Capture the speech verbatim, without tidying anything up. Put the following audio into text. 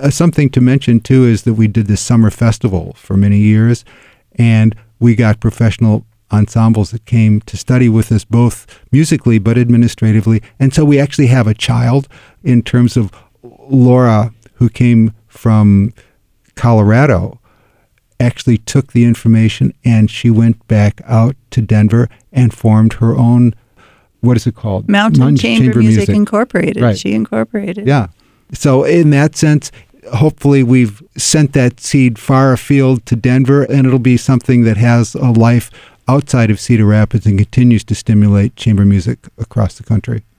uh, something to mention, too, is that we did this summer festival for many years, and we got professional ensembles that came to study with us both musically but administratively. And so we actually have a child in terms of Laura, who came from Colorado, actually took the information and she went back out to Denver and formed her own, what is it called? Mountain, Mountain Chamber, Chamber Music, Music Incorporated. Right. She incorporated. Yeah. So in that sense, hopefully we've sent that seed far afield to Denver, and it'll be something that has a life outside of Cedar Rapids and continues to stimulate chamber music across the country.